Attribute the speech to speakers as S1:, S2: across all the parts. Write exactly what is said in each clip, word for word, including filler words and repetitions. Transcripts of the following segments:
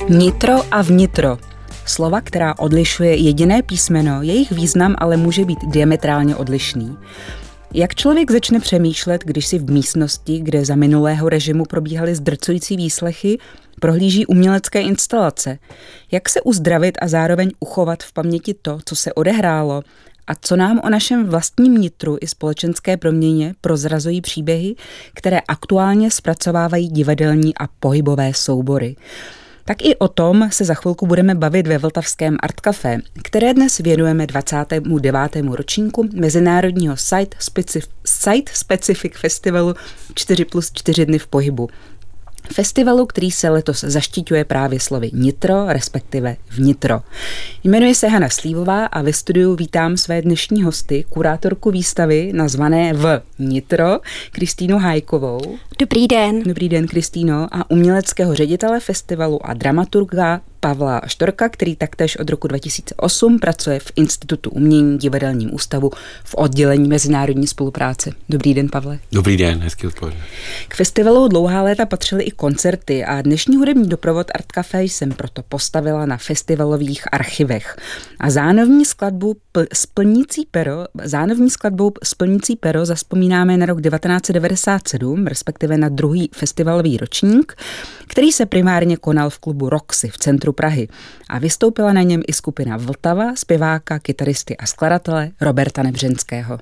S1: Nitro a vnitro. Slova, která odlišuje jediné písmeno, jejich význam ale může být diametrálně odlišný. Jak člověk začne přemýšlet, když si v místnosti, kde za minulého režimu probíhaly zdrcující výslechy, prohlíží umělecké instalace? Jak se uzdravit a zároveň uchovat v paměti to, co se odehrálo? A co nám o našem vlastním nitru i společenské proměně prozrazují příběhy, které aktuálně zpracovávají divadelní a pohybové soubory? Tak i o tom se za chvilku budeme bavit ve vltavském Art Café, které dnes věnujeme dvacátému devátému ročníku mezinárodního Site Specific, Site Specific Festivalu čtyři plus čtyři dny v pohybu. Festivalu, který se letos zaštiťuje právě slovy nitro, respektive vnitro. Jmenuji se Hana Slívová a ve studiu vítám své dnešní hosty, kurátorku výstavy nazvané V Nitro, Kristýnu Hájkovou.
S2: Dobrý den.
S1: Dobrý den, Kristýno. A uměleckého ředitele festivalu a dramaturga Pavla Štorka, který taktéž od roku dva tisíce osm pracuje v Institutu umění Divadelním ústavu v oddělení mezinárodní spolupráce. Dobrý den, Pavle.
S3: Dobrý den, hezký odpoledne.
S1: K festivalu dlouhá léta patřily i koncerty a dnešní hudební doprovod Art Café jsem proto postavila na festivalových archivech. A zánovní skladbu Splnící pero, zánovní skladbou Splnící pero zazpomínáme na rok devatenáct set devadesát sedm, respektive na druhý festivalový ročník, který se primárně konal v klubu Roxy v centru Prahy a vystoupila na něm i skupina Vltava, zpěváka, kytaristy a skladatele Roberta Nebřenského.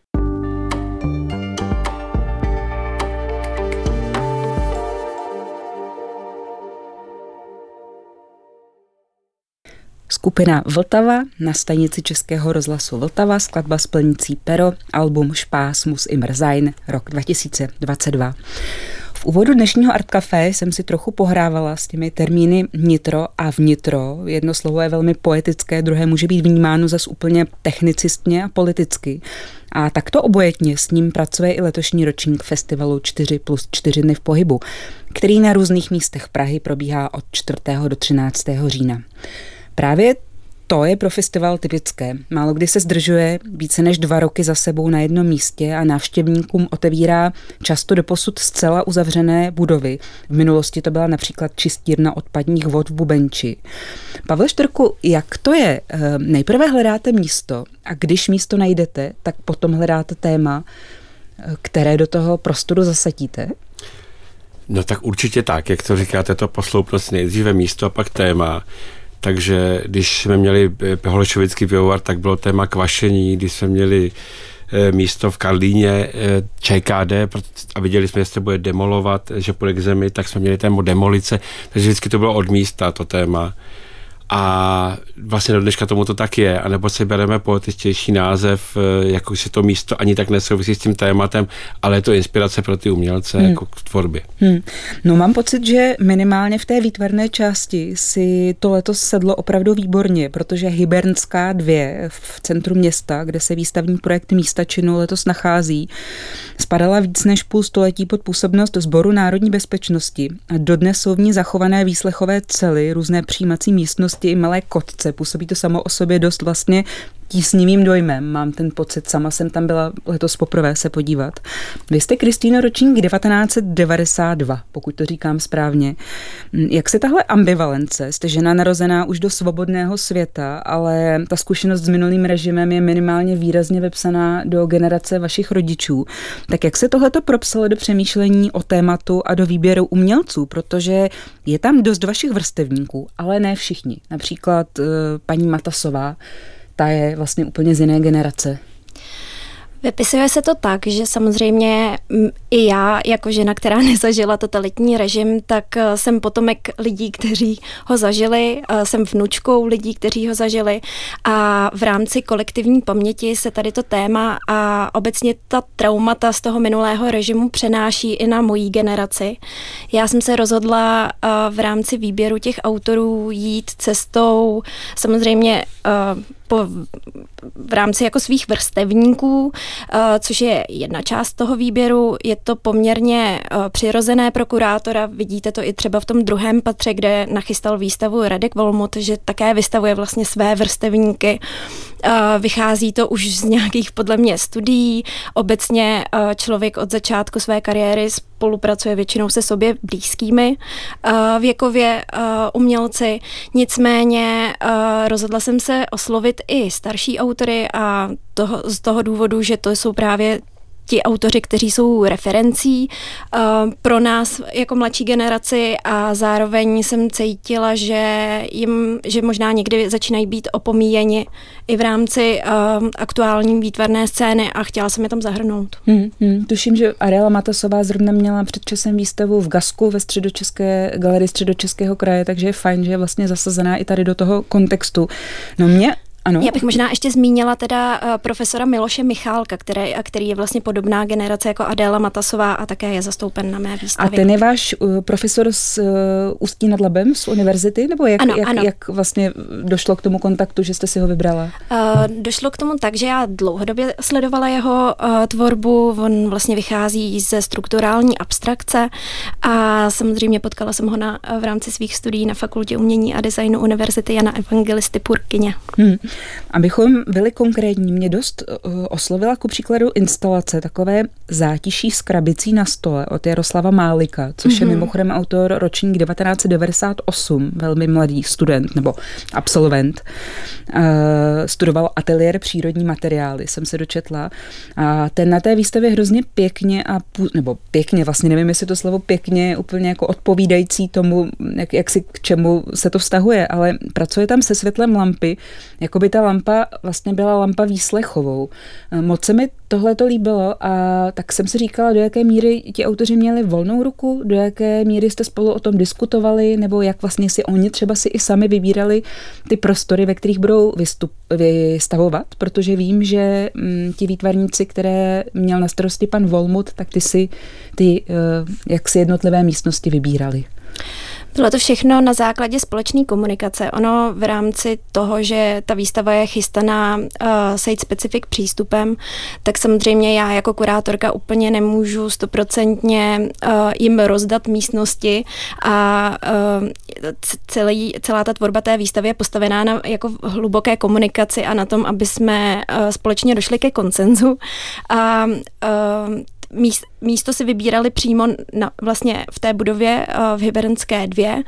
S1: Skupina Vltava na stanici Českého rozhlasu Vltava, skladba Splnící pero, album Špás mus immer sein, rok dva tisíce dvacet dva. V úvodu dnešního Art Café jsem si trochu pohrávala s těmi termíny nitro a vnitro. Jedno slovo je velmi poetické, druhé může být vnímáno zas úplně technicistně a politicky. A takto obojetně s ním pracuje i letošní ročník festivalu čtyři plus čtyři dny v pohybu, který na různých místech Prahy probíhá od čtvrtého do třináctého října. Právě to je pro festival typické. Málo kdy se zdržuje více než dva roky za sebou na jednom místě a návštěvníkům otevírá často doposud zcela uzavřené budovy. V minulosti to byla například čistírna odpadních vod v Bubenči. Pavle Štorku, jak to je? Nejprve hledáte místo a když místo najdete, tak potom hledáte téma, které do toho prostoru zasadíte?
S3: No tak určitě tak, jak to říkáte, to posloupnost nejdříve místo a pak téma. Takže když jsme měli Holešovický pivovar, tak bylo téma kvašení, když jsme měli místo v Karlíně ČKD a viděli jsme, že se bude demolovat, že půjde k zemi, tak jsme měli téma demolice, takže vždycky to bylo od místa to téma. A vlastně do dneška tomu to tak je, anebo si bereme poetičtější název, jako si to místo ani tak nesouvisí s tím tématem, ale je to inspirace pro ty umělce hmm. jako k tvorbě. Hmm.
S1: No mám pocit, že minimálně v té výtvarné části si to letos sedlo opravdu výborně, protože Hybernská dvě v centru města, kde se výstavní projekt Místa činu letos nachází, spadala víc než půl století pod působnost Sboru národní bezpečnosti a dodnes jsou v ní zachované výslechové cely, různé přijímací místnosti i malé kotce. Působí to samo o sobě dost vlastně tísnivým dojmem. Mám ten pocit, sama jsem tam byla letos poprvé se podívat. Vy jste, Kristýno, ročník devatenáct set devadesát dva, pokud to říkám správně. Jak se tahle ambivalence? Jste žena narozená už do svobodného světa, ale ta zkušenost s minulým režimem je minimálně výrazně vepsaná do generace vašich rodičů. Tak jak se tohleto propsalo do přemýšlení o tématu a do výběru umělců? Protože je tam dost vašich vrstevníků, ale ne všichni. Například uh, paní Matasová, ta je vlastně úplně z jiné generace.
S2: Vypisuje se to tak, že samozřejmě i já, jako žena, která nezažila totalitní režim, tak jsem potomek lidí, kteří ho zažili, jsem vnučkou lidí, kteří ho zažili a v rámci kolektivní paměti se tady to téma a obecně ta traumata z toho minulého režimu přenáší i na mojí generaci. Já jsem se rozhodla v rámci výběru těch autorů jít cestou samozřejmě po, v rámci jako svých vrstevníků, což je jedna část toho výběru. Je to poměrně přirozené pro kurátora. Vidíte to i třeba v tom druhém patře, kde nachystal výstavu Radek Volmut, že také vystavuje vlastně své vrstevníky. Vychází to už z nějakých podle mě studií. Obecně člověk od začátku své kariéry spolupracuje většinou se sobě blízkými uh, věkově uh, umělci. Nicméně uh, rozhodla jsem se oslovit i starší autory a toho, z toho důvodu, že to jsou právě ti autoři, kteří jsou referencí uh, pro nás jako mladší generaci a zároveň jsem cítila, že jim, že možná někdy začínají být opomíjeni i v rámci uh, aktuální výtvarné scény a chtěla jsem je tam zahrnout.
S1: Hmm, hmm. Tuším, že Ariela Matasová zrovna měla před časem výstavu v Gasku ve středočeské galerii Středočeského kraje, takže je fajn, že je vlastně zasazená i tady do toho kontextu. No mě Ano.
S2: Já bych možná ještě zmínila teda uh, profesora Miloše Michálka, který, který je vlastně podobná generace jako Adéla Matasová a také je zastoupen na mé výstavě.
S1: A ten je váš uh, profesor z uh, Ústí nad Labem, z univerzity? Nebo jak,
S2: ano,
S1: jak,
S2: ano.
S1: jak vlastně došlo k tomu kontaktu, že jste si ho vybrala?
S2: Uh, došlo k tomu tak, že já dlouhodobě sledovala jeho uh, tvorbu. On vlastně vychází ze strukturální abstrakce a samozřejmě potkala jsem ho na, v rámci svých studií na Fakultě umění a designu Univerzity Jana Evangelisty Purkyně.
S1: Hmm. Abychom byli konkrétní, mě dost uh, oslovila ku příkladu instalace takové zátiší s krabicí na stole od Jaroslava Málika, což mm-hmm. je mimochodem autor ročník devatenáct set devadesát osm, velmi mladý student nebo absolvent. Uh, studoval ateliér přírodní materiály, jsem se dočetla. A ten na té výstavě hrozně pěkně a nebo pěkně, vlastně nevím, jestli to slovo pěkně úplně jako odpovídající tomu, jak, jak si k čemu se to vztahuje, ale pracuje tam se světlem lampy, jako by ta lampa vlastně byla lampa výslechovou. Moc se mi tohleto líbilo a tak jsem si říkala, do jaké míry ti autoři měli volnou ruku, do jaké míry jste spolu o tom diskutovali, nebo jak vlastně si oni třeba si i sami vybírali ty prostory, ve kterých budou vystup, vystavovat, protože vím, že m, ti výtvarníci, které měl na starosti pan Volmut, tak ty si ty uh, jak si jednotlivé místnosti vybírali.
S2: Bylo to všechno na základě společné komunikace. Ono v rámci toho, že ta výstava je chystaná uh, site-specific přístupem, tak samozřejmě já jako kurátorka úplně nemůžu stoprocentně uh, jim rozdat místnosti a uh, celý, celá ta tvorba té výstavy je postavená na jako hluboké komunikaci a na tom, aby jsme uh, společně došli ke konsenzu. A uh, Místo si vybírali přímo na, vlastně v té budově uh, v Hybernské dvě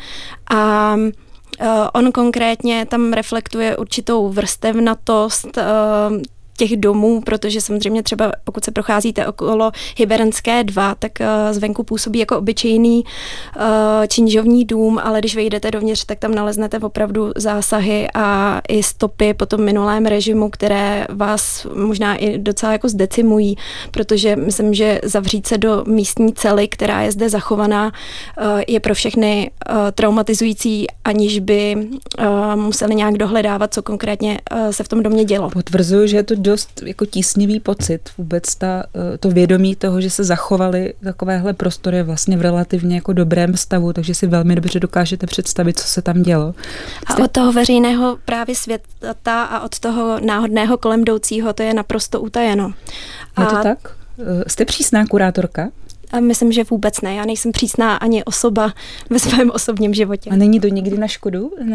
S2: a uh, on konkrétně tam reflektuje určitou vrstevnatost uh, těch domů, protože samozřejmě třeba pokud se procházíte okolo Hybernské dva, tak uh, zvenku působí jako obyčejný uh, činžovní dům, ale když vejdete dovnitř, tak tam naleznete opravdu zásahy a i stopy po tom minulém režimu, které vás možná i docela jako zdecimují, protože myslím, že zavřít se do místní cely, která je zde zachovaná, uh, je pro všechny uh, traumatizující, aniž by uh, museli nějak dohledávat, co konkrétně uh, se v tom domě dělo.
S1: Potvrzuju, že je to dost jako tísnivý pocit, vůbec ta, to vědomí toho, že se zachovaly takovéhle prostory vlastně v relativně jako dobrém stavu, takže si velmi dobře dokážete představit, co se tam dělo.
S2: A od toho veřejného právě světa a od toho náhodného kolem jdoucího, to je naprosto utajeno.
S1: Je to tak? Jste přísná kurátorka?
S2: A myslím, že vůbec ne. Já nejsem přísná ani osoba ve svém osobním životě.
S1: A není to někdy na škodu? Na,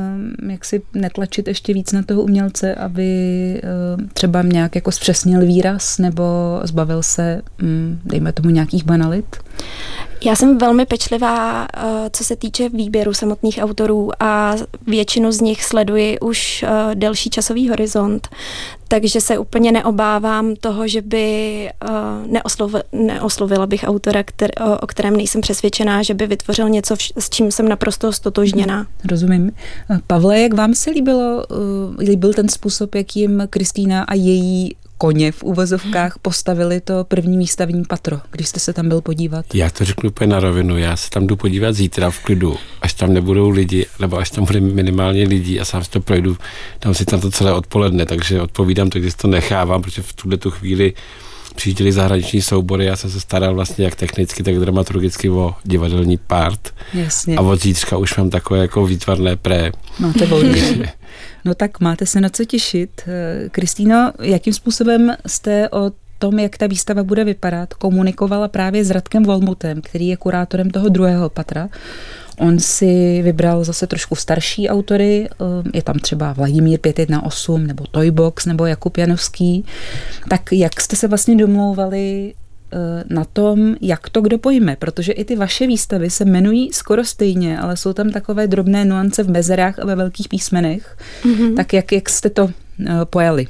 S1: jak si netlačit ještě víc na toho umělce, aby uh, třeba nějak jako zpřesnil výraz nebo zbavil se, um, dejme tomu, nějakých banalit?
S2: Já jsem velmi pečlivá, co se týče výběru samotných autorů a většinu z nich sleduji už delší časový horizont, takže se úplně neobávám toho, že by neoslovila, neoslovila bych autora, kter, o kterém nejsem přesvědčená, že by vytvořil něco, s čím jsem naprosto stotožněná.
S1: Rozumím. Pavle, jak vám se líbilo, líbil ten způsob, jakým Kristýna a její koně v uvozovkách postavili to první výstavní patro, když jste se tam byl podívat?
S3: Já to řeknu úplně na rovinu, já se tam jdu podívat zítra v klidu, až tam nebudou lidi, nebo až tam bude minimálně lidí a sám si to projdu, tam si tam to celé odpoledne, takže odpovídám to, když to nechávám, protože v tuhle tu chvíli přijížděli zahraniční soubory, já jsem se staral vlastně jak technicky, tak dramaturgicky o divadelní part.
S1: Jasně.
S3: A od zítřka už mám takové jako výtvarné pré.
S1: Máte volně. No tak máte se na co těšit. Kristýno, jakým způsobem jste o tom, jak ta výstava bude vypadat, komunikovala právě s Radkem Volmutem, který je kurátorem toho druhého patra. On si vybral zase trošku starší autory, je tam třeba Vladimír pět jedna osm nebo Toybox nebo Jakub Janovský. Tak jak jste se vlastně domlouvali, na tom, jak to kdo pojme, protože i ty vaše výstavy se jmenují skoro stejně, ale jsou tam takové drobné nuance v mezerách a ve velkých písmenech. Mm-hmm. Tak jak, jak jste to pojali?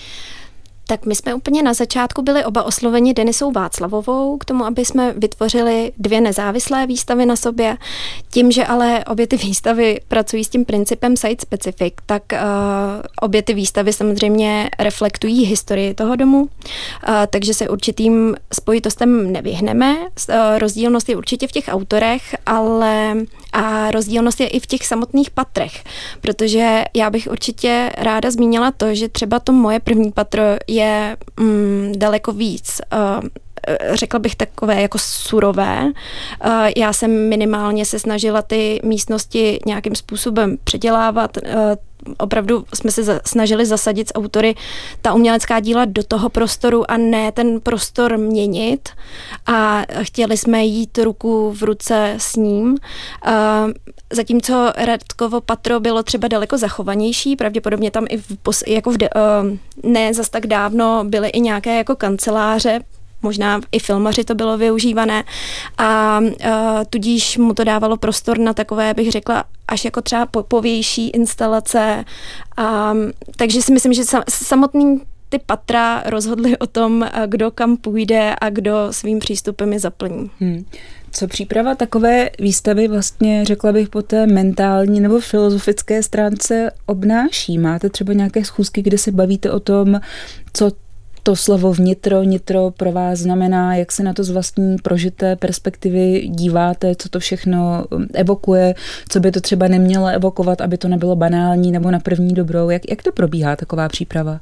S2: Tak my jsme úplně na začátku byli oba osloveni Denisou Václavovou k tomu, aby jsme vytvořili dvě nezávislé výstavy na sobě. Tím, že ale obě ty výstavy pracují s tím principem site specific, tak uh, obě ty výstavy samozřejmě reflektují historii toho domu, uh, takže se určitým spojitostem nevyhneme. Uh, rozdílnost je určitě v těch autorech, ale a rozdílnost je i v těch samotných patrech, protože já bych určitě ráda zmínila to, že třeba to moje první patro je mm, daleko víc, uh, řekla bych takové jako surové. Uh, já jsem minimálně se snažila ty místnosti nějakým způsobem předělávat. Uh, opravdu jsme se za, snažili zasadit s autory ta umělecká díla do toho prostoru a ne ten prostor měnit. A chtěli jsme jít ruku v ruce s ním. Uh, zatímco Radkovo patro bylo třeba daleko zachovanější, pravděpodobně tam i v, jako v de, uh, ne zas tak dávno byly i nějaké jako kanceláře, možná i filmaři to bylo využívané a uh, tudíž mu to dávalo prostor na takové, bych řekla, až jako třeba popovější instalace. A, takže si myslím, že sam, samotný ty patra rozhodly o tom, kdo kam půjde a kdo svým přístupem je zaplní. Hmm.
S1: Co příprava takové výstavy vlastně, řekla bych, po té mentální nebo filozofické stránce obnáší? Máte třeba nějaké schůzky, kde se bavíte o tom, co to slovo vnitro, nitro pro vás znamená, jak se na to z vlastní prožité perspektivy díváte, co to všechno evokuje, co by to třeba nemělo evokovat, aby to nebylo banální nebo na první dobrou. Jak, jak to probíhá taková příprava?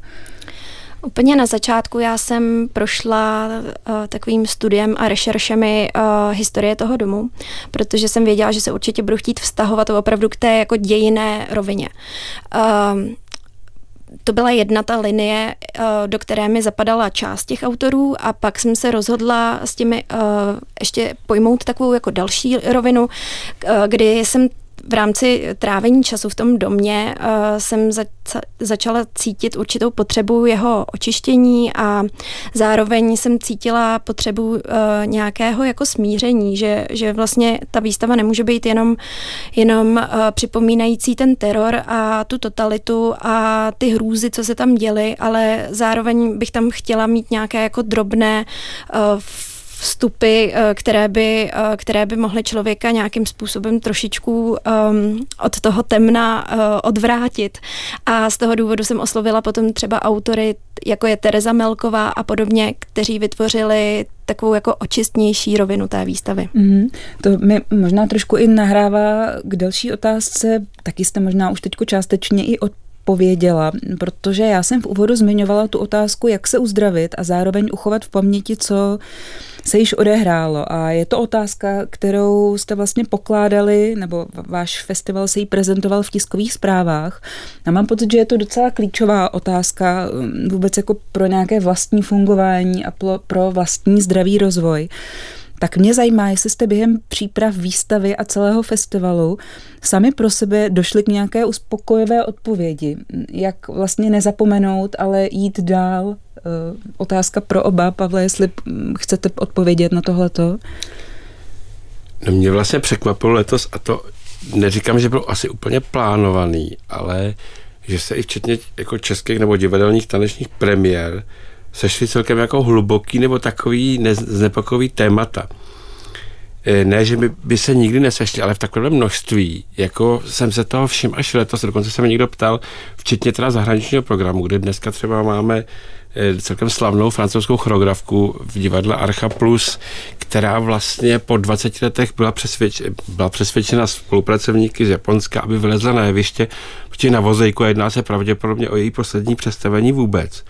S2: Úplně na začátku já jsem prošla uh, takovým studiem a rešeršemi uh, historie toho domu, protože jsem věděla, že se určitě budu chtít vztahovat opravdu k té jako dějinné rovině. Uh, To byla jedna ta linie, do které mi zapadala část těch autorů a pak jsem se rozhodla s těmi ještě pojmout takovou jako další rovinu, kdy jsem v rámci trávení času v tom domě uh, jsem za, začala cítit určitou potřebu jeho očištění a zároveň jsem cítila potřebu uh, nějakého jako smíření, že, že vlastně ta výstava nemůže být jenom, jenom uh, připomínající ten teror a tu totalitu a ty hrůzy, co se tam děly, ale zároveň bych tam chtěla mít nějaké jako drobné uh, vstupy, které by, které by mohly člověka nějakým způsobem trošičku um, od toho temna uh, odvrátit. A z toho důvodu jsem oslovila potom třeba autory, jako je Tereza Melková a podobně, kteří vytvořili takovou jako očistnější rovinu té výstavy. Mm,
S1: to mi možná trošku i nahrává k další otázce, taky jste možná už teďko částečně i od pověděla, protože já jsem v úvodu zmiňovala tu otázku, jak se uzdravit a zároveň uchovat v paměti, co se již odehrálo. A je to otázka, kterou jste vlastně pokládali, nebo váš festival se jí prezentoval v tiskových zprávách. A mám pocit, že je to docela klíčová otázka vůbec jako pro nějaké vlastní fungování a pro vlastní zdravý rozvoj. Tak mě zajímá, jestli jste během příprav výstavy a celého festivalu sami pro sebe došli k nějaké uspokojivé odpovědi. Jak vlastně nezapomenout, ale jít dál. Otázka pro oba. Pavle, jestli chcete odpovědět na tohleto?
S3: No mě vlastně překvapilo letos, a to neříkám, že bylo asi úplně plánovaný, ale že se i včetně jako českých nebo divadelních tanečních premiér sešli celkem jako hluboký nebo takový znepokojivý témata. Ne, že by, by se nikdy nesešli, ale v takovém množství, jako jsem se toho všim až letos, dokonce se mi někdo ptal, včetně teda zahraničního programu, kde dneska třeba máme celkem slavnou francouzskou choreografku v divadle Archa Plus, která vlastně po dvaceti letech byla, přesvědč, byla přesvědčena spolupracovníky z Japonska, aby vylezla na jeviště, protože na vozejku jedná se pravděpodobně o její poslední představení vůbec.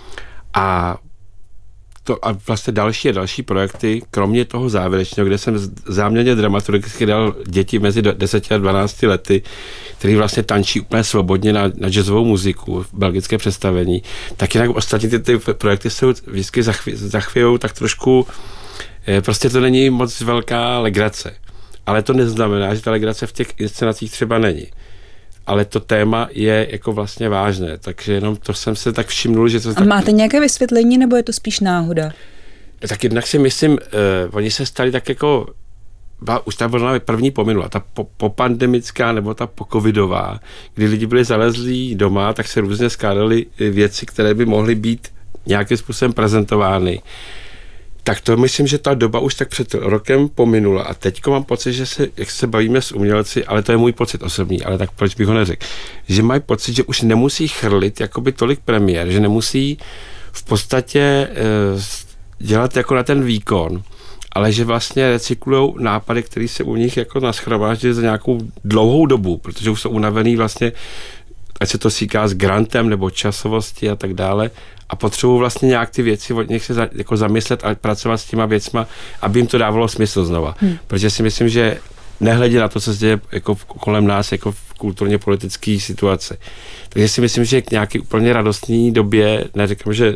S3: A to a vlastně další a další projekty, kromě toho závěrečného, kde jsem záměrně dramaturgicky dal děti mezi deseti a dvanácti lety, který vlastně tančí úplně svobodně na, na jazzovou muziku v belgické představení, tak jinak ostatní ty, ty projekty se vždycky zachví, zachvějou tak trošku, prostě to není moc velká legrace. Ale to neznamená, že ta legrace v těch inscenacích třeba není. Ale to téma je jako vlastně vážné, takže jenom to jsem se tak všimnul, že to...
S1: A máte nějaké vysvětlení, nebo je to spíš náhoda?
S3: Tak jednak si myslím, uh, oni se stali tak jako, už ta vlna první pominula, ta po, popandemická nebo ta pocovidová, kdy lidi byli zalezlí doma, tak se různě skládaly věci, které by mohly být nějakým způsobem prezentovány. Tak to myslím, že ta doba už tak před rokem pominula a teďko mám pocit, že se, jak se bavíme s umělci, ale to je můj pocit osobní, ale tak proč bych ho neřekl, že mají pocit, že už nemusí chrlit jakoby tolik premiér, že nemusí v podstatě e, dělat jako na ten výkon, ale že vlastně recyklujou nápady, které se u nich jako naschromáždí za nějakou dlouhou dobu, protože už jsou unavený vlastně, ať se to týká s grantem nebo časovosti a tak dále, a potřebují vlastně nějak ty věci od nich se za, jako zamyslet a pracovat s těma věcma, aby jim to dávalo smysl znova. Hmm. Protože si myslím, že nehledě na to, co se děje jako kolem nás, jako v kulturně politické situaci. Takže si myslím, že k nějaký úplně radostné době, neříkám, že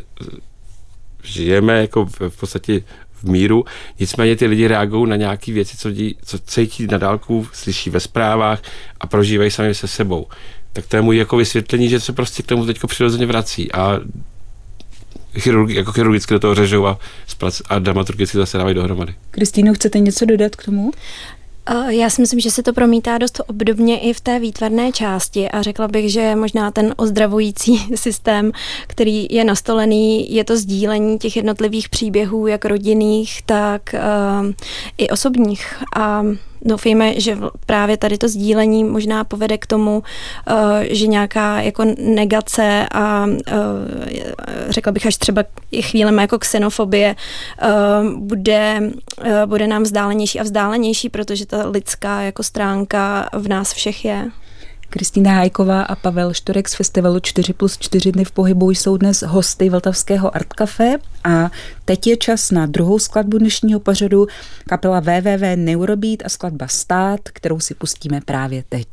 S3: žijeme jako v, v podstatě v míru, nicméně ty lidi reagují na nějaké věci, co, dí, co cítí na dálku, slyší ve zprávách a prožívají sami se sebou. Tak to je můj jako vysvětlení, že se prostě k tomu teďko přirozeně vrací a chirurgi, jako chirurgicky do toho řežou a, a dramaturgicky zase dávají dohromady.
S1: Kristýno, chcete něco dodat k tomu?
S2: Já si myslím, že se to promítá dost obdobně i v té výtvarné části a řekla bych, že možná ten ozdravující systém, který je nastolený, je to sdílení těch jednotlivých příběhů, jak rodinných, tak uh, i osobních. A doufejme, že právě tady to sdílení možná povede k tomu, uh, že nějaká jako negace a uh, řekla bych až třeba i chvílemi jako xenofobie uh, bude, uh, bude nám vzdálenější a vzdálenější, protože ta lidská jako stránka v nás všech je.
S1: Kristýna Hájková a Pavel Štorek z festivalu čtyři plus čtyři dny v pohybu jsou dnes hosty Vltavského Art Café a teď je čas na druhou skladbu dnešního pořadu, kapela W W W Neurobeat a skladba Stát, kterou si pustíme právě teď.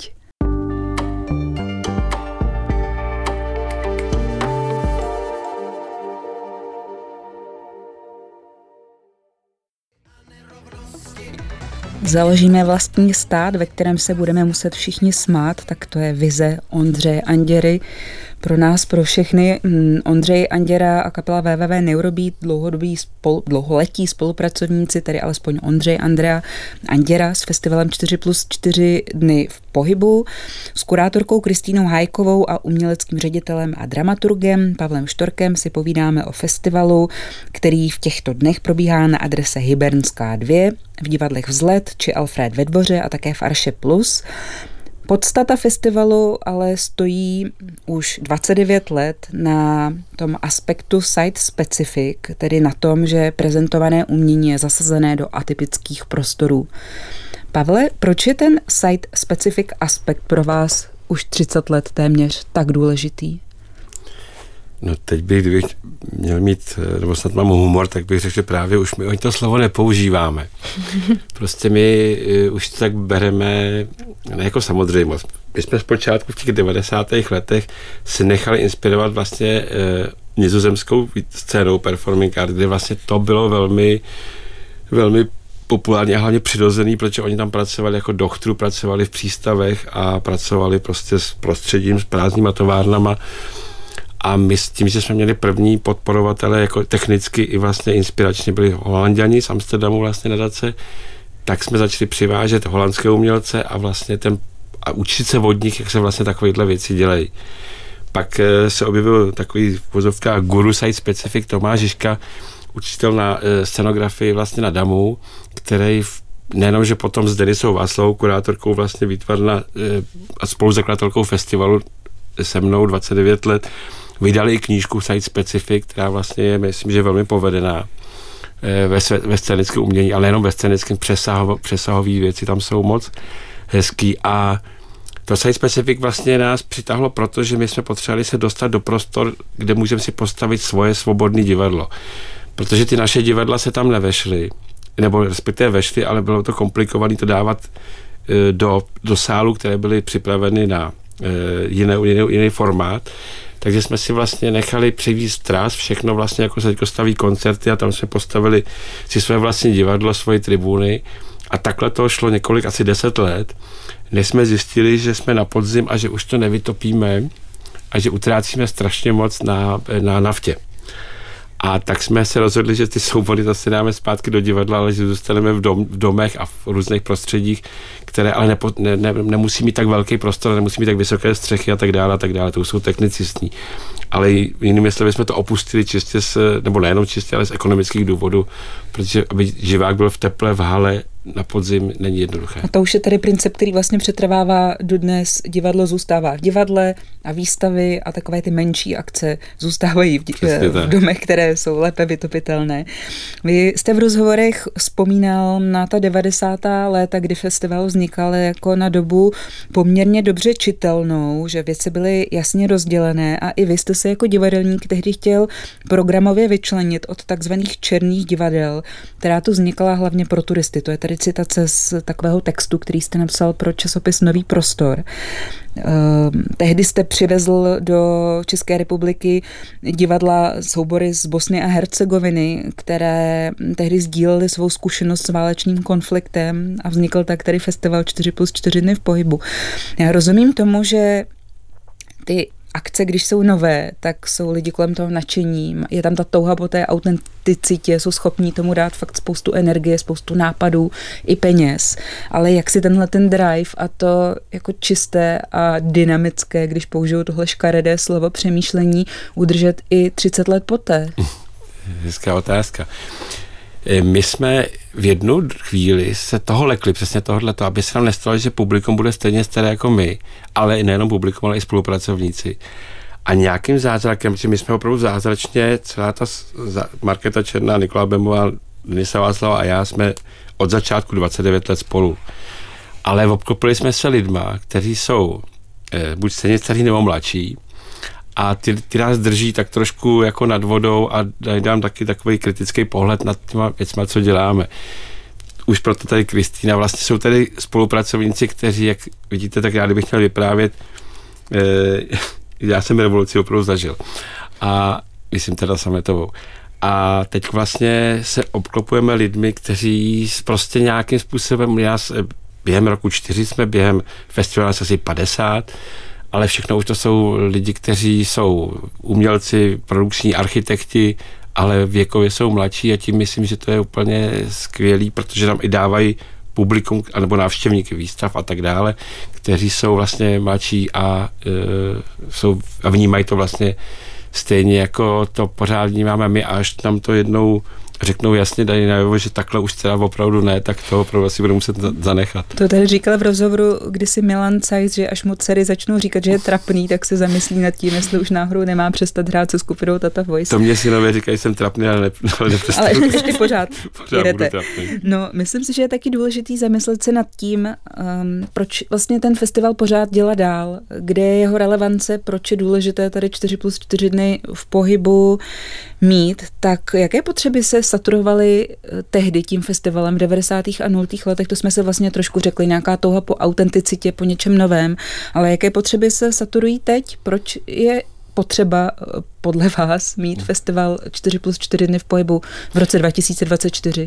S1: Založíme vlastní stát, ve kterém se budeme muset všichni smát, tak to je vize Ondřeje Anděry. Pro nás, pro všechny, Ondřej Anděra a kapela W W W Neurobeat, dlouhodobí spolu, dlouholetí spolupracovníci, tedy alespoň Ondřej Andrea Anděra s festivalem čtyři plus čtyři dny v pohybu, s kurátorkou Kristýnou Hájkovou a uměleckým ředitelem a dramaturgem Pavlem Štorkem si povídáme o festivalu, který v těchto dnech probíhá na adrese Hybernská dva, v divadlech Vzlet či Alfred ve Dvoře a také v Arše Plus. Podstata festivalu ale stojí už dvacet devět let na tom aspektu site specific, tedy na tom, že prezentované umění je zasazené do atypických prostorů. Pavle, proč je ten site specific aspekt pro vás už třicet let téměř tak důležitý?
S3: No teď bych, kdybych měl mít, nebo snad mám humor, tak bych řekl, že právě už my oni to slovo nepoužíváme. Prostě my už to tak bereme ne jako samozřejmost. My jsme zpočátku v těch devadesátých letech si nechali inspirovat vlastně eh, nizozemskou scénou performing art, kde vlastně to bylo velmi, velmi populární a hlavně přirozený, protože oni tam pracovali jako doktru, pracovali v přístavech a pracovali prostě s prostředím, s prázdnýma továrnama. A my s tím, že jsme měli první podporovatele jako technicky i vlastně inspiračně byli Holanďani z Amsterdamu vlastně nadace, tak jsme začali přivážet holandské umělce a vlastně ten a učit se od nich, jak se vlastně takovéhle věci dělají. Pak se objevil takový v vozovkách guru site specific Tomáš Žižka, učitel na scenografii vlastně na Damu, který v, nejenom, že potom s Denisou Václavou, kurátorkou vlastně výtvarna a spoluzakladatelkou festivalu se mnou dvacet devět let, vydali i knížku Site Specific, která vlastně je, myslím, že velmi povedená ve, ve scénickém umění, ale nejenom ve scénickém, přesaho, přesahové věci tam jsou moc hezký. A to Site Specific vlastně nás přitáhlo, protože my jsme potřebovali se dostat do prostor, kde můžeme si postavit svoje svobodné divadlo. Protože ty naše divadla se tam nevešly, nebo respektive vešly, ale bylo to komplikované to dávat do, do sálu, které byly připraveny na jiný, jiný, jiný formát. Takže jsme si vlastně nechali přivízt tras, všechno vlastně jako se staví koncerty a tam jsme postavili si své vlastní divadlo, svoje tribuny a takhle to šlo několik, asi deset let, než jsme zjistili, že jsme na podzim a že už to nevytopíme a že utrácíme strašně moc na, na naftě. A tak jsme se rozhodli, že ty soubory zase dáme zpátky do divadla, ale že zůstaneme v, dom, v domech a v různých prostředích, které ale nepo, ne, ne, nemusí mít tak velký prostor, nemusí mít tak vysoké střechy a tak dále a tak dále. To jsou technicistní. Ale jinými slovy jsme to opustili čistě z, nebo nejenom čistě, ale z ekonomických důvodů, protože aby živák byl v teple v hale na podzim není jednoduché.
S1: A to už je tady princip, který vlastně přetrvává dodnes. Divadlo zůstává v divadle a výstavy a takové ty menší akce zůstávají v, di- v domech, které jsou lépe vytopitelné. Vy jste v rozhovorech vzpomínal na ta devadesátá léta, kdy festival vznikal jako na dobu poměrně dobře čitelnou, že věci byly jasně rozdělené a i vy jste se jako divadelník tehdy chtěl programově vyčlenit od takzvaných černých divadel, která tu vznikala hlavně pro turisty. To je tady citace z takového textu, který jste napsal pro časopis Nový prostor. Tehdy jste přivezl do České republiky divadla soubory z Bosny a Hercegoviny, které tehdy sdílely svou zkušenost s válečným konfliktem a vznikl tak tady festival čtyři plus čtyři dny v pohybu. Já rozumím tomu, že ty akce, když jsou nové, tak jsou lidi kolem toho nadšení, je tam ta touha po té autenticitě, jsou schopní tomu dát fakt spoustu energie, spoustu nápadů i peněz. Ale jak si tenhle ten drive a to jako čisté a dynamické, když použiju tohle škaredé slovo přemýšlení, udržet i třicet let poté?
S3: Hezká otázka. My jsme v jednu chvíli se toho lekli, přesně tohohleto, aby se nám nestalo, že publikum bude stejně staré jako my, ale nejenom publikum, ale i spolupracovníci. A nějakým zázrakem, že my jsme opravdu zázračně, celá ta Markéta Černá, Nikola Bemová, Denisa Václava a já jsme od začátku dvacet devět let spolu. Ale obklopili jsme se lidma, kteří jsou eh, buď stejně staří nebo mladší, a ty, ty nás drží tak trošku jako nad vodou a dají nám taky takový kritický pohled nad těma věcma, co děláme. Už proto tady Kristýna, vlastně jsou tady spolupracovníci, kteří, jak vidíte, tak já kdybych měl vyprávět, eh, já jsem revoluci opravdu zažil. A myslím teda sametovou. A teď vlastně se obklopujeme lidmi, kteří prostě nějakým způsobem, já během roku čtyři jsme, během festivalu asi padesát, ale všechno už to jsou lidi, kteří jsou umělci, produkční architekti, ale věkově jsou mladší a tím myslím, že to je úplně skvělý, protože nám i dávají publikum nebo návštěvníky výstav a tak dále, kteří jsou vlastně mladší a, e, jsou, a vnímají to vlastně stejně jako to pořád vnímáme my, až nám to jednou řeknou jasně, dají najevo, že takhle už teda opravdu ne, tak to opravdu asi budu muset zanechat.
S1: To tady říkal v rozhovoru kdysi Milan Cajs, že až mu dcery začnou říkat, že je trapný, tak se zamyslí nad tím, jestli už náhodou nemá přestat hrát se skupinou Tata Voice.
S3: To mě synové říkají, že jsem trapný, ale, ne, ale nepřestanu.
S1: Ale ještě pořád,
S3: pořád budu trapný.
S1: No, myslím si, že je taky důležitý zamyslet se nad tím, um, proč vlastně ten festival pořád dělá dál, kde je jeho relevance, proč je důležité tady čtyři plus čtyři dny v pohybu mít, tak jaké potřeby se saturovaly tehdy tím festivalem v devadesátých a nultých letech, to jsme se vlastně trošku řekli, nějaká touha po autenticitě, po něčem novém, ale jaké potřeby se saturují teď? Proč je potřeba podle vás mít festival čtyři plus čtyři dny v pohybu v roce dva tisíce dvacet čtyři?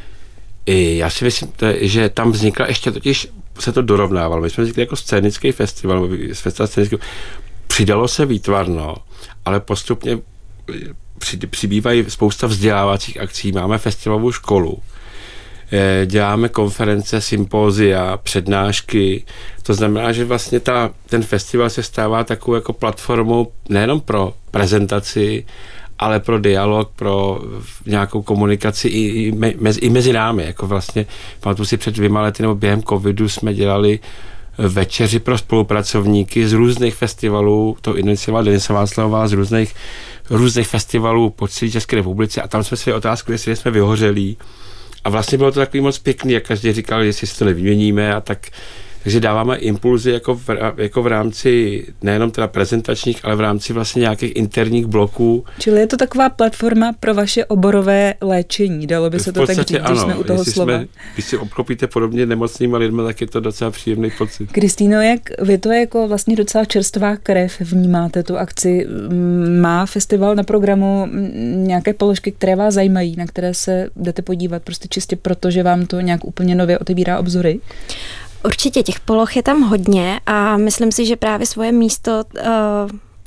S3: Já si myslím, že tam vznikla ještě totiž, se to dorovnávalo. My jsme vznikli jako scénický festival, festival scénický. Přidalo se výtvarno, ale postupně přibývají spousta vzdělávacích akcí, máme festivalovou školu, děláme konference, sympózia, přednášky, to znamená, že vlastně ta, ten festival se stává takovou jako platformou nejenom pro prezentaci, ale pro dialog, pro nějakou komunikaci i, i, mezi, i mezi námi, jako vlastně, pamatuju si před dvěma lety nebo během covidu jsme dělali večeři pro spolupracovníky z různých festivalů, to iniciovala Denisa Václavová, z různých, různých festivalů po celé České republice a tam jsme si otázku, jestli jsme vyhořelí. A vlastně bylo to takový moc pěkný, jak každý říkal, jestli si to nevyměníme a tak. Takže dáváme impulzy jako v, jako v rámci nejenom teda prezentačních, ale v rámci vlastně nějakých interních bloků.
S1: Čili je to taková platforma pro vaše oborové léčení, dalo by se to tak říct, když jsme u toho slova.
S3: Jsme, když si obklopíte podobně nemocnýma lidmi, tak je to docela příjemný pocit.
S1: Kristýno, jak vy to jako vlastně docela čerstvá krev vnímáte tu akci? Má festival na programu nějaké položky, které vás zajímají, na které se jdete podívat, prostě čistě proto, že vám to nějak úplně nově otevírá obzory?
S2: Určitě těch poloh je tam hodně a myslím si, že právě svoje místo uh,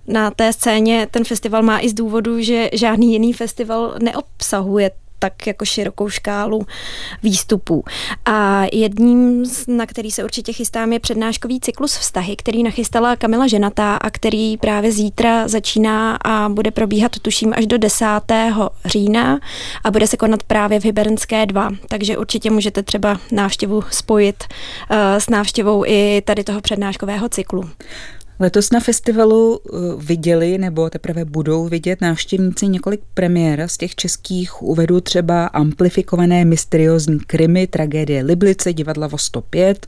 S2: na té scéně ten festival má i z důvodu, že žádný jiný festival neobsahuje tak jako širokou škálu výstupů. A jedním, na který se určitě chystám, je přednáškový cyklus Vztahy, který nachystala Kamila Ženatá a který právě zítra začíná a bude probíhat, tuším, až do desátého října a bude se konat právě v Hybernské dva. Takže určitě můžete třeba návštěvu spojit uh, s návštěvou i tady toho přednáškového cyklu.
S1: Letos na festivalu viděli nebo teprve budou vidět návštěvníci několik premiér. Z těch českých uvedu třeba amplifikované mysteriózní krimi, tragédie Liblice, divadla vo sto pět.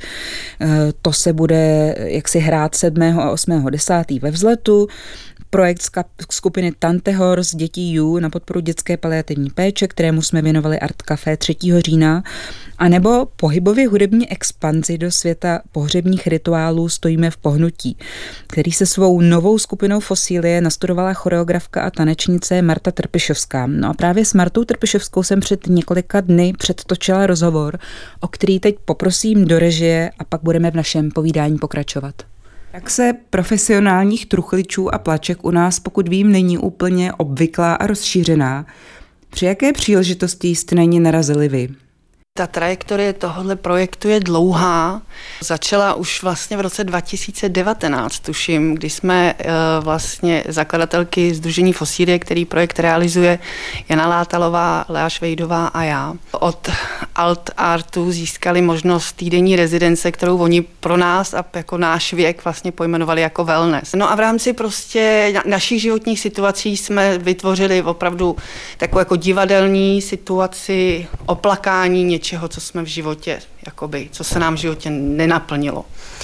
S1: To se bude jaksi hrát sedmého a osmého desátého ve Vzletu. Projekt skupiny Tante Horse Dětí U na podporu dětské paliativní péče, kterému jsme věnovali Art Café třetího října, a nebo pohybově hudební expanzi do světa pohřebních rituálů Stojíme v pohnutí, který se svou novou skupinou Fosílie nastudovala choreografka a tanečnice Marta Trpišovská. No a právě s Martou Trpišovskou jsem před několika dny předtočila rozhovor, o který teď poprosím do režie a pak budeme v našem povídání pokračovat. Praxe profesionálních truchličů a plaček u nás, pokud vím, není úplně obvyklá a rozšířená. Při jaké příležitosti jste na ní narazili vy?
S4: Ta trajektorie tohohle projektu je dlouhá. Začala už vlastně v roce dva tisíce devatenáct, tuším, kdy jsme uh, vlastně zakladatelky Sdružení Fosílie, který projekt realizuje Jana Látalová, Lea Švejdová a já. Od Alt Artu získali možnost týdenní rezidence, kterou oni pro nás a jako náš věk vlastně pojmenovali jako wellness. No a v rámci prostě našich životních situací jsme vytvořili opravdu takovou jako divadelní situaci, oplakání něčeho, čeho, co jsme v životě, jakoby, co se nám v životě nenaplnilo.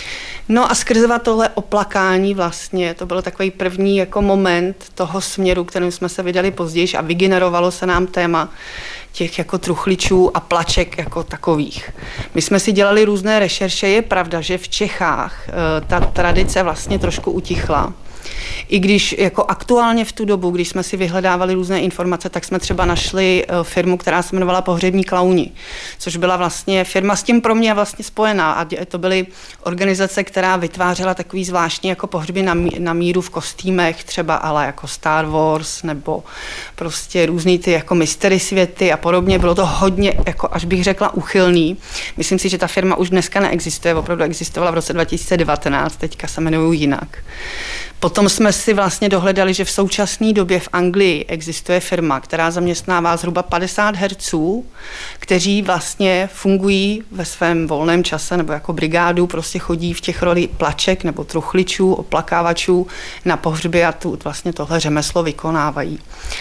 S4: No a skrze tohle oplakání vlastně, to byl takový první jako moment toho směru, kterým jsme se vydali později a vygenerovalo se nám téma těch jako truchličů a plaček jako takových. My jsme si dělali různé rešerše, je pravda, že v Čechách ta tradice vlastně trošku utichla. I když jako aktuálně v tu dobu, když jsme si vyhledávali různé informace, tak jsme třeba našli firmu, která se jmenovala Pohřební klauni, což byla vlastně firma s tím pro mě vlastně spojená a to byly organizace, která vytvářela takový zvláštní jako pohřby na, mí, na míru v kostýmech, třeba ale jako Star Wars nebo prostě různý ty jako mystery světy a podobně. Bylo to hodně, jako až bych řekla, úchylný. Myslím si, že ta firma už dneska neexistuje, opravdu existovala v roce dva tisíce devatenáct, teďka se jmenují jinak. Potom jsme si vlastně dohledali, že v současné době v Anglii existuje firma, která zaměstnává zhruba padesát herců, kteří vlastně fungují ve svém volném čase nebo jako brigádu, prostě chodí v těch roli plaček nebo truchličů, oplakávačů na pohřby a tu vlastně tohle řemeslo vykonávají.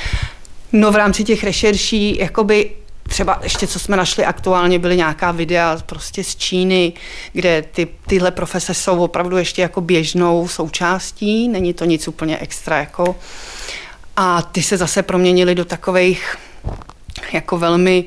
S4: No v rámci těch rešerší, jakoby třeba ještě, co jsme našli aktuálně, byly nějaká videa prostě z Číny, kde ty, tyhle profese jsou opravdu ještě jako běžnou součástí, není to nic úplně extra jako. A ty se zase proměnily do takových jako velmi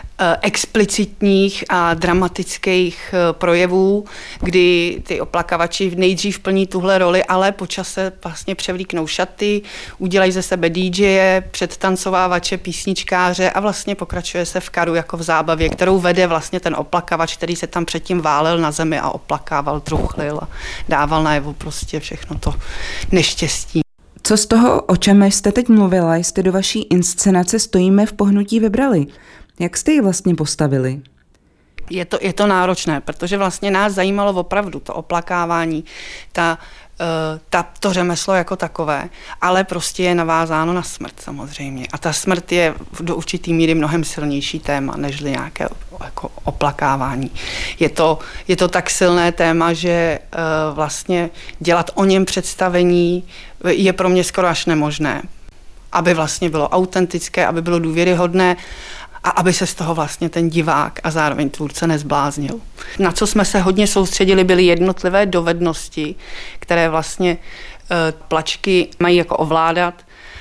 S4: explicitních a dramatických projevů, kdy ty oplakavači nejdřív plní tuhle roli, ale po čase vlastně převlíknou šaty, udělají ze sebe dý džeje, předtancovávače, písničkáře a vlastně pokračuje se v karu jako v zábavě, kterou vede vlastně ten oplakavač, který se tam předtím válel na zemi a oplakával, truchlil a dával najevo prostě všechno to neštěstí.
S1: Co z toho, o čem jste teď mluvila, jste do vaší inscenace Stojíme v pohnutí vybrali? Jak jste ji vlastně postavili?
S4: Je to, je to náročné, protože vlastně nás zajímalo opravdu to oplakávání, ta, uh, ta, to řemeslo jako takové, ale prostě je navázáno na smrt samozřejmě. A ta smrt je do určitý míry mnohem silnější téma, nežli nějaké jako oplakávání. Je to, je to tak silné téma, že uh, vlastně dělat o něm představení je pro mě skoro až nemožné. Aby vlastně bylo autentické, aby bylo důvěryhodné, a aby se z toho vlastně ten divák a zároveň tvůrce nezbláznil. Na co jsme se hodně soustředili, byly jednotlivé dovednosti, které vlastně e, plačky mají jako ovládat.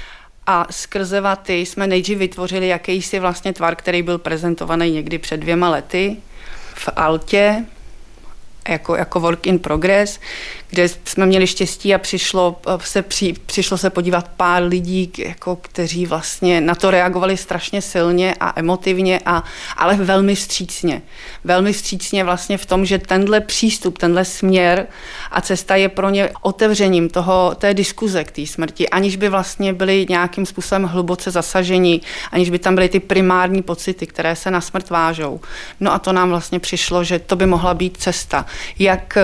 S4: A skrze ty jsme nejdřív vytvořili jakýsi vlastně tvar, který byl prezentovaný někdy před dvěma lety v Altě. jako, jako work in progress, kde jsme měli štěstí a přišlo se, při, přišlo se podívat pár lidí, jako, kteří vlastně na to reagovali strašně silně a emotivně, a, ale velmi vstřícně. Velmi vstřícně vlastně v tom, že tenhle přístup, tenhle směr a cesta je pro ně otevřením toho, té diskuze k té smrti, aniž by vlastně byli nějakým způsobem hluboce zasaženi, aniž by tam byly ty primární pocity, které se na smrt vážou. No a to nám vlastně přišlo, že to by mohla být cesta, jak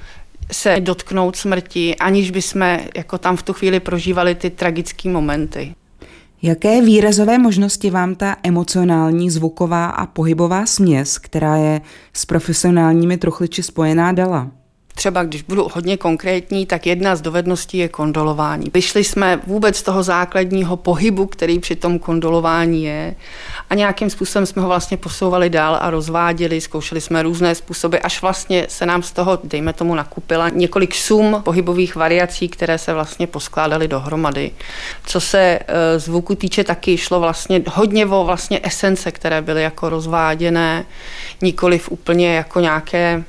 S4: se dotknout smrti, aniž by jsme jako tam v tu chvíli prožívali ty tragické momenty.
S1: Jaké výrazové možnosti vám ta emocionální, zvuková a pohybová směs, která je s profesionálními truchliči spojená, dala?
S4: Třeba když budu hodně konkrétní, tak jedna z dovedností je kondolování. Vyšli jsme vůbec z toho základního pohybu, který při tom kondolování je, a nějakým způsobem jsme ho vlastně posouvali dál a rozváděli, zkoušeli jsme různé způsoby, až vlastně se nám z toho, dejme tomu, nakupila několik sum pohybových variací, které se vlastně poskládaly dohromady. Co se e, zvuku týče, taky šlo vlastně hodně o vlastně esence, které byly jako rozváděné, nikoliv úplně jako nějaké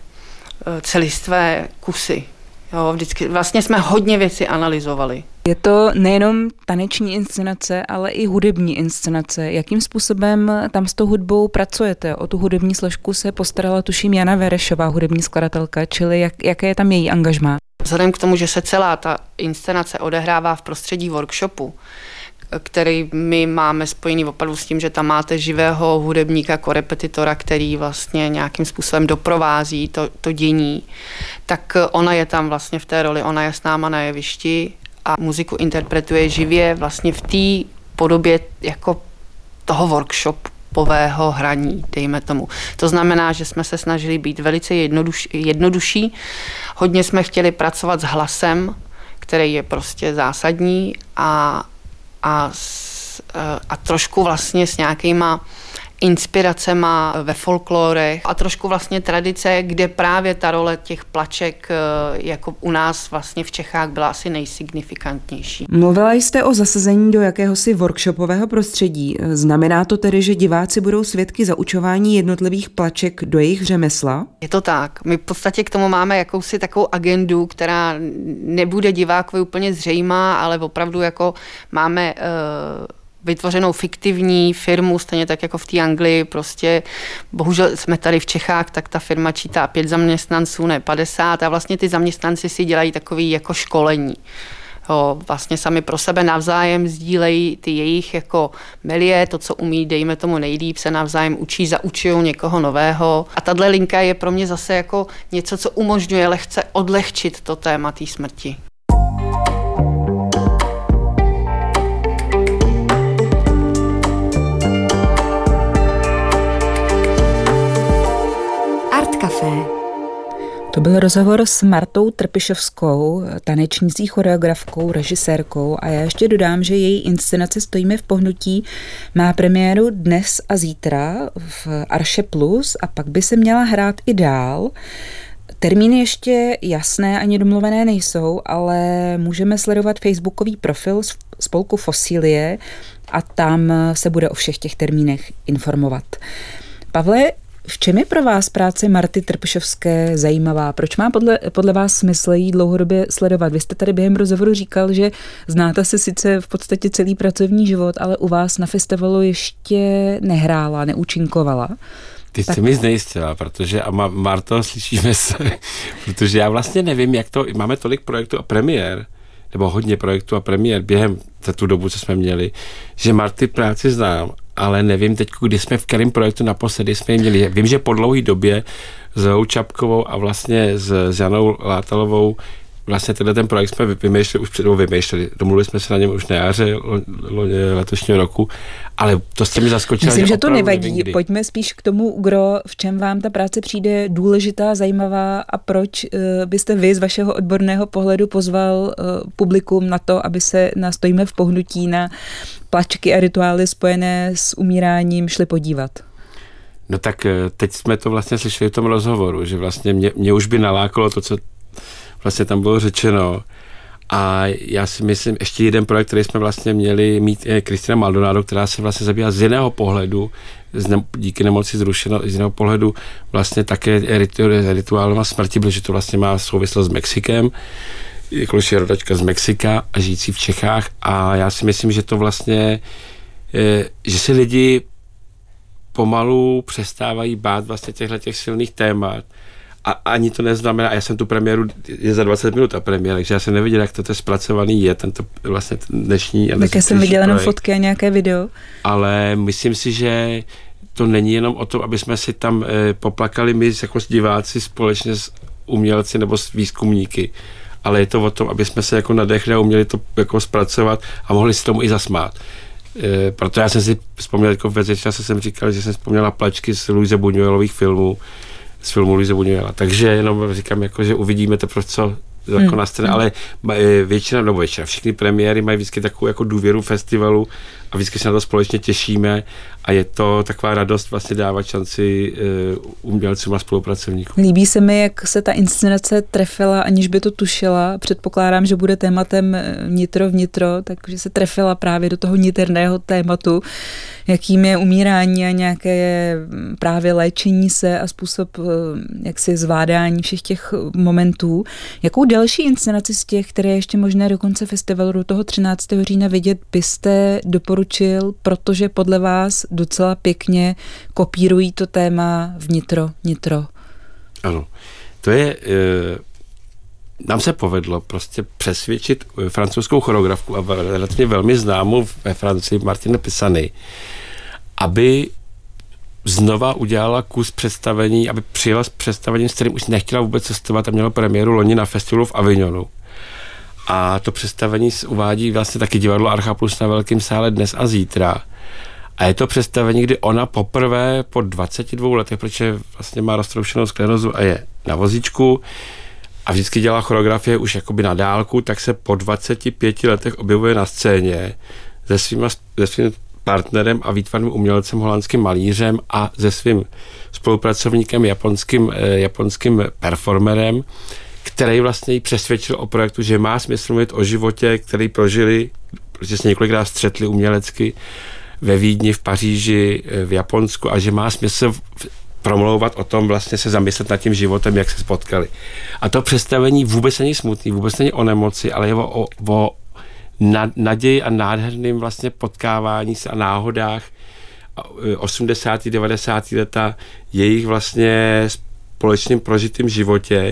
S4: celistvé kusy. Jo, vždycky vlastně jsme hodně věci analyzovali.
S1: Je to nejenom taneční inscenace, ale i hudební inscenace. Jakým způsobem tam s tou hudbou pracujete? O tu hudební složku se postarala, tuším, Jana Verešová, hudební skladatelka, čili jak, jaké je tam její angažmá?
S4: Vzhledem k tomu, že se celá ta inscenace odehrává v prostředí workshopu, který my máme spojený opravdu s tím, že tam máte živého hudebníka, korepetitora, který vlastně nějakým způsobem doprovází to, to dění, tak ona je tam vlastně v té roli, ona je s náma na jevišti a muziku interpretuje živě vlastně v té podobě jako toho workshopového hraní, dejme tomu. To znamená, že jsme se snažili být velice jednoduš, jednodušší, hodně jsme chtěli pracovat s hlasem, který je prostě zásadní, a A, s, a trošku vlastně s nějakýma inspiracema ve folklorech a trošku vlastně tradice, kde právě ta role těch plaček jako u nás vlastně v Čechách byla asi nejsignifikantnější.
S1: Mluvila jste o zasazení do jakéhosi workshopového prostředí. Znamená to tedy, že diváci budou svědky zaučování jednotlivých plaček do jejich řemesla?
S4: Je to tak. My v podstatě k tomu máme jakousi takovou agendu, která nebude divákovi úplně zřejmá, ale opravdu jako máme uh, vytvořenou fiktivní firmu, stejně tak jako v té Anglii, prostě bohužel jsme tady v Čechách, tak ta firma čítá pět zaměstnanců, ne padesát, a vlastně ty zaměstnanci si dělají takový jako školení. Jo, vlastně sami pro sebe navzájem sdílejí ty jejich jako milie, to, co umí, dejme tomu nejlíp, se navzájem učí, zaučují někoho nového. A tahle linka je pro mě zase jako něco, co umožňuje lehce odlehčit to téma té smrti.
S1: To byl rozhovor s Martou Trpišovskou, tanečnicí, choreografkou, režisérkou, a já ještě dodám, že její inscenace Stojíme v pohnutí má premiéru dnes a zítra v Arše Plus a pak by se měla hrát i dál. Termíny ještě jasné ani domluvené nejsou, ale můžeme sledovat facebookový profil spolku Fosílie a tam se bude o všech těch termínech informovat. Pavle, v čem je pro vás práce Marty Trpišovské zajímavá? Proč má podle, podle vás smysl jí dlouhodobě sledovat? Vy jste tady během rozhovoru říkal, že znáte se sice v podstatě celý pracovní život, ale u vás na festivalu ještě nehrála, neúčinkovala.
S3: Ty jsi mi znejistila, protože, a Marto, slyšíme se, protože já vlastně nevím, jak to, máme tolik projektů a premiér, nebo hodně projektů a premiér během za tu dobu, co jsme měli, že Marty práci znám, ale nevím teď, kdy jsme v kterém projektu naposledy jsme měli. Vím, že po dlouhé době s Zoou Čapkovou a vlastně s, s Janou Látalovou vlastně tenhle ten projekt jsme vymýšleli, už předou vymýšleli, domluvili jsme se na něm už na jaře letošního roku, ale to jste mi zaskočila.
S1: Myslím, že, že to nevadí. Pojďme spíš k tomu, kdo, v čem vám ta práce přijde důležitá, zajímavá a proč uh, byste vy z vašeho odborného pohledu pozval uh, publikum na to, aby se na Stojíme v pohnutí na plačky a rituály spojené s umíráním šli podívat.
S3: No tak teď jsme to vlastně slyšeli v tom rozhovoru, že vlastně mě, mě už by nalákalo to, co vlastně tam bylo řečeno. A já si myslím, ještě jeden projekt, který jsme vlastně měli mít, je Kristina Maldonado, která se vlastně zabývá z jiného pohledu, z ne, díky nemoci zrušeno, z jiného pohledu vlastně také rituálem smrti, protože to vlastně má souvislost s Mexikem, jakož je rodačka z Mexika a žijící v Čechách, a já si myslím, že to vlastně, že si lidi pomalu přestávají bát vlastně těchto těch silných témat. A ani to neznamená, a já jsem tu premiéru, je za dvacet minut a premiéra, takže já jsem neviděl, jak to, to zpracovaný je, tento vlastně dnešní.
S1: Tak já jsem viděla jenom fotky a nějaké video.
S3: Ale myslím si, že to není jenom o tom, aby jsme si tam eh, poplakali my jako diváci společně s umělci nebo s výzkumníky, ale je to o tom, aby jsme se jako nadechli a uměli to jako zpracovat a mohli si tomu i zasmát. E, proto já jsem si vzpomněl, jako ve čase jsem říkal, že jsem vzpomněl na plačky z Luise Buñuelových filmů, z filmu Luise Buñuela. Takže jenom říkám, jako, že uvidíme to prostě co jako hmm. na scéně, ale většina, nebo většina, všechny premiéry mají vždycky takovou jako důvěru festivalu a vždycky se na to společně těšíme a je to taková radost vlastně dávat šanci uh, umělcům a spolupracovníkům.
S1: Líbí se mi, jak se ta inscenace trefila, aniž by to tušila. Předpokládám, že bude tématem nitro vnitro, takže se trefila právě do toho niterného tématu, jakým je umírání a nějaké je právě léčení se a způsob jaksi zvládání všech těch momentů. Jakou další inscenaci z těch, které je ještě možné do konce festivalu do toho třináctého října vidět, byste doporučil, protože podle vás docela pěkně kopírují to téma vnitro, nitro?
S3: Ano, to je... E- Nám se povedlo prostě přesvědčit francouzskou choreografku a relativně velmi známou ve Francii Martine Pisany, aby znova udělala kus představení, aby přijela s představením, s kterým už nechtěla vůbec cestovat a měla premiéru loni na festivalu v Avignonu. A to představení uvádí vlastně taky divadlo Archaplus na Velkém sále dnes a zítra. A je to představení, kdy ona poprvé po dvaceti dvou letech, protože vlastně má roztroušenou sklerózu a je na vozíčku, a vždycky dělá choreografie už jakoby na dálku, tak se po dvaceti pěti letech objevuje na scéně se, svýma, se svým partnerem a výtvarným umělcem, holandským malířem a se svým spolupracovníkem, japonským, eh, japonským performerem, který vlastně ji přesvědčil o projektu, že má smysl mluvit o životě, který prožili, protože se několikrát střetli umělecky ve Vídni, v Paříži, v Japonsku a že má smysl v, promlouvat o tom, vlastně se zamyslet nad tím životem, jak se spotkali. A to představení vůbec není smutný, vůbec není o nemoci, ale je o, o naději a nádherným vlastně potkávání se a náhodách osmdesátých devadesátých leta jejich vlastně společným prožitým životě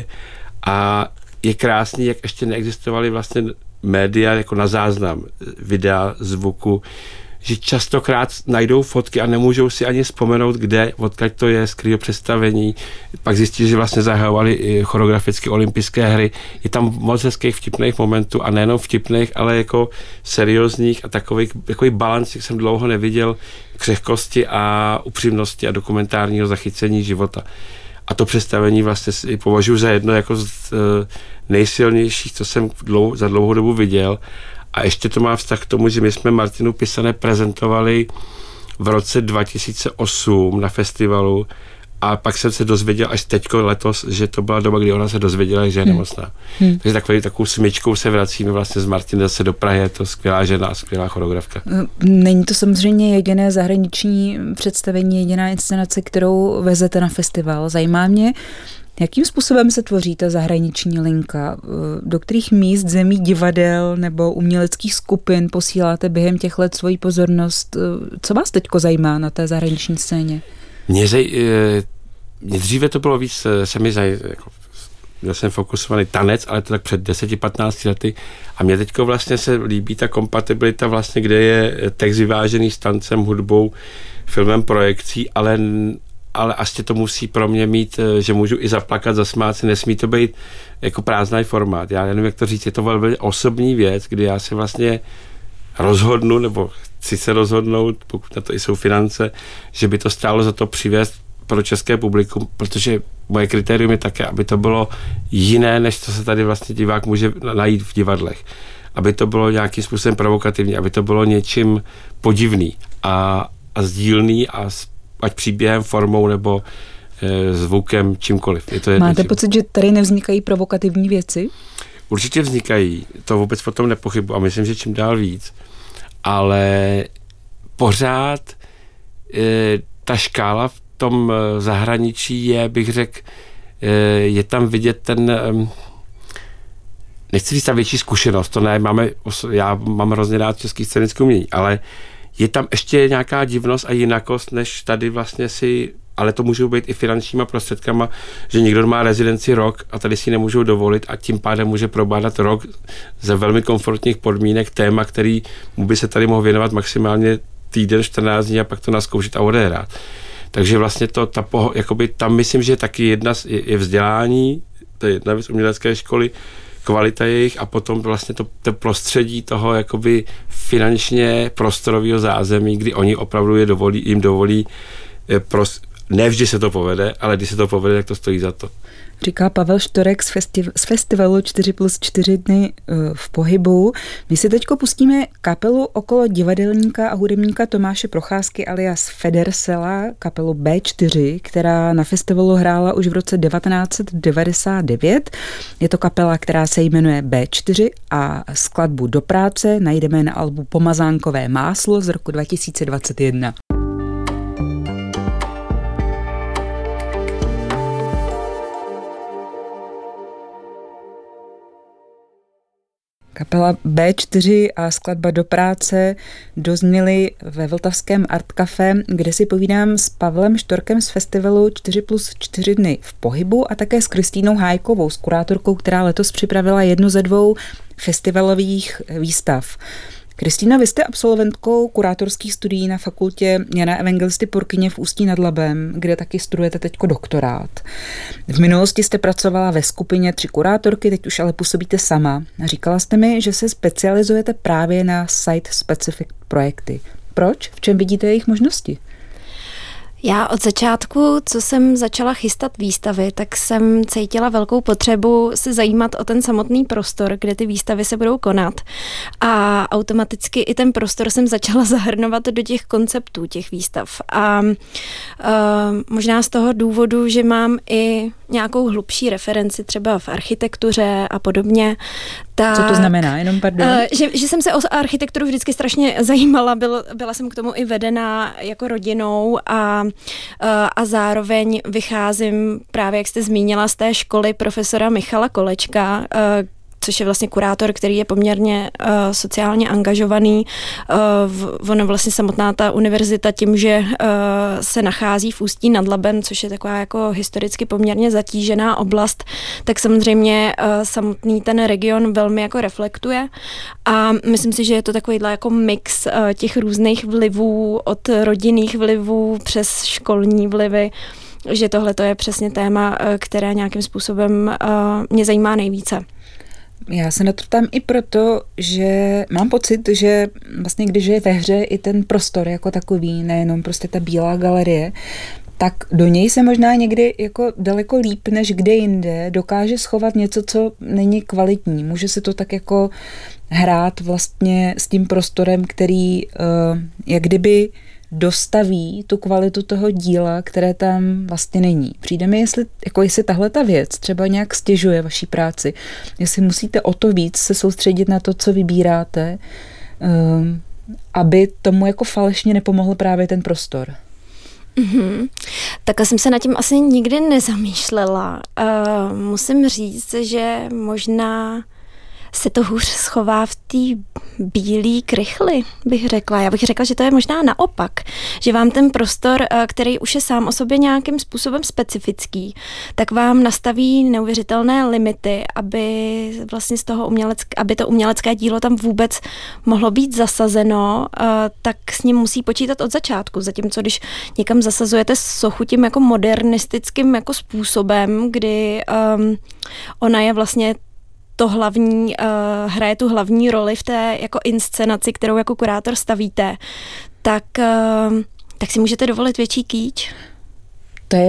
S3: a je krásný, jak ještě neexistovaly vlastně média jako na záznam, videa, zvuku, že častokrát najdou fotky a nemůžou si ani vzpomenout, kde, odkud to je, z kterého představení. Pak zjistí, že vlastně zahajovali choreografické olympijské hry. Je tam moc hezkých vtipných momentů a nejenom vtipných, ale jako seriózních a takových, takový balans, jak jsem dlouho neviděl, křehkosti a upřímnosti a dokumentárního zachycení života. A to představení vlastně považuji za jedno jako z nejsilnějších, co jsem dlouho, za dlouhou dobu viděl. A ještě to má vztah k tomu, že my jsme Martinu Pisané prezentovali v roce dva tisíce osm na festivalu a pak jsem se dozvěděl až teďko letos, že to byla doba, kdy ona se dozvěděla, že je nemocná. Hmm. Takže takový, takovou smyčkou se vracíme vlastně z Martiny zase do Prahy, je to skvělá žena, skvělá choreografka.
S1: Není to samozřejmě jediné zahraniční představení, jediná inscenace, kterou vezete na festival. Zajímá mě, jakým způsobem se tvoří ta zahraniční linka? Do kterých míst, zemí, divadel nebo uměleckých skupin posíláte během těch let svoji pozornost? Co vás teďko zajímá na té zahraniční scéně?
S3: Mě, zaj, mě dříve to bylo víc, se mi zaj, jako, měl jsem fokusovaný tanec, ale to tak před deseti patnácti lety a mě teďko vlastně se líbí ta kompatibilita vlastně, kde je text vyvážený s tancem, hudbou, filmem, projekcí, ale ale asi to musí pro mě mít, že můžu i zaplakat, zasmát se, nesmí to být jako prázdný formát. Já nevím, jak to říct, je to velmi osobní věc, kdy já se vlastně rozhodnu, nebo chci se rozhodnout, pokud na to i jsou finance, že by to stálo za to přivést pro české publikum, protože moje kritérium je také, aby to bylo jiné, než co se tady vlastně divák může najít v divadlech. Aby to bylo nějakým způsobem provokativní, aby to bylo něčím podivný a, a sdílný a ať příběhem, formou nebo e, zvukem, čímkoliv. Je to
S1: Máte čím. pocit, že tady nevznikají provokativní věci?
S3: určitě vznikají, to vůbec o tom nepochybuji a myslím, že čím dál víc, ale pořád e, ta škála v tom zahraničí je, bych řekl, e, je tam vidět ten, e, nechci říct ta větší zkušenost, to ne, máme, já mám hrozně rád český scénický umění, ale je tam ještě nějaká divnost a jinakost, než tady vlastně si, ale to můžou být i finančníma prostředkama, že někdo má rezidenci rok a tady si nemůžou dovolit a tím pádem může probádat rok ze velmi komfortních podmínek téma, který mu by se tady mohl věnovat maximálně týden, čtrnáct dní a pak to naskoušet a odehrát. Takže vlastně to, ta poho, jakoby tam myslím, že taky jedna je, je vzdělání, to je jedna věc umělecké školy, kvalita jejich a potom vlastně to, to prostředí toho jakoby finančně prostorového zázemí, kdy oni opravdu je dovolí, jim dovolí, pros, ne vždy se to povede, ale když se to povede, tak to stojí za to.
S1: Říká Pavel Štorek z, festiv- z festivalu čtyři plus čtyři dny v pohybu. My si teďko pustíme kapelu okolo divadelníka a hudebníka Tomáše Procházky alias Federsela, kapelu bé čtyři, která na festivalu hrála už v roce devatenáct set devadesát devět. Je to kapela, která se jmenuje bé čtyři a skladbu Do práce najdeme na albu Pomazánkové máslo z roku dva tisíce dvacet jedna. Kapela bé čtyři a skladba Do práce dozněly ve vltavském Art Café, kde si povídám s Pavlem Štorkem z festivalu čtyři plus čtyři dny v pohybu a také s Kristýnou Hájkovou, s kurátorkou, která letos připravila jednu ze dvou festivalových výstav. Kristýna, vy jste absolventkou kurátorských studií na fakultě Jana Evangelisty Purkyně v Ústí nad Labem, kde taky studujete teďko doktorát. V minulosti jste pracovala ve skupině Tři kurátorky, teď už ale působíte sama. Říkala jste mi, že se specializujete právě na site-specific projekty. Proč? V čem vidíte jejich možnosti?
S2: Já od začátku, co jsem začala chystat výstavy, tak jsem cítila velkou potřebu se zajímat o ten samotný prostor, kde ty výstavy se budou konat. A automaticky i ten prostor jsem začala zahrnovat do těch konceptů těch výstav. A uh, možná z toho důvodu, že mám i nějakou hlubší referenci třeba v architektuře a podobně. Tak,
S1: co to znamená? Jenom pardon.
S2: Uh, že, že jsem se o architekturu vždycky strašně zajímala, byl, byla jsem k tomu i vedena jako rodinou a, uh, a zároveň vycházím právě, jak jste zmínila, z té školy profesora Michala Kolečka, uh, což je vlastně kurátor, který je poměrně uh, sociálně angažovaný. Uh, ono vlastně samotná ta univerzita tím, že uh, se nachází v Ústí nad Labem, což je taková jako historicky poměrně zatížená oblast, tak samozřejmě uh, samotný ten region velmi jako reflektuje a myslím si, že je to takovýhle jako mix uh, těch různých vlivů, od rodinných vlivů přes školní vlivy, že tohle to je přesně téma, uh, které nějakým způsobem uh, mě zajímá nejvíce.
S1: Já se na to ptám i proto, že mám pocit, že vlastně když je ve hře i ten prostor jako takový, nejenom prostě ta bílá galerie, tak do něj se možná někdy jako daleko líp než kde jinde dokáže schovat něco, co není kvalitní. Může se to tak jako hrát vlastně s tím prostorem, který uh, jak kdyby dostaví tu kvalitu toho díla, které tam vlastně není. Přijde mi, jestli, jako jestli tahle ta věc třeba nějak stěžuje vaší práci, jestli musíte o to víc se soustředit na to, co vybíráte, um, aby tomu jako falešně nepomohl právě ten prostor.
S2: Mm-hmm. Takhle jsem se nad tím asi nikdy nezamýšlela. Uh, musím říct, že možná se to hůř schová v té bílé krychli, bych řekla. Já bych řekla, že to je možná naopak, že vám ten prostor, který už je sám o sobě nějakým způsobem specifický, tak vám nastaví neuvěřitelné limity, aby vlastně z toho umělecké, aby to umělecké dílo tam vůbec mohlo být zasazeno, tak s ním musí počítat od začátku. Zatímco když někam zasazujete sochu tím jako modernistickým jako způsobem, kdy um, ona je vlastně to hlavní, uh, hraje tu hlavní roli v té jako inscenaci, kterou jako kurátor stavíte, tak, uh, tak si můžete dovolit větší kýč.
S1: To je